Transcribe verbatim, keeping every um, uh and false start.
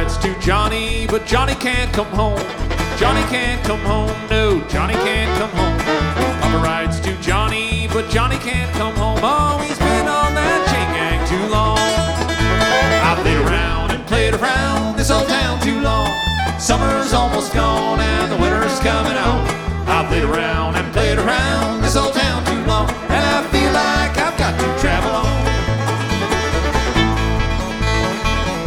rides to Johnny, but Johnny can't come home. Johnny can't come home, no, Johnny can't come home. Papa rides to Johnny, but Johnny can't come home. Oh, he's been on that chain gang too long. I've played around and played around this old town too long. Summer's almost gone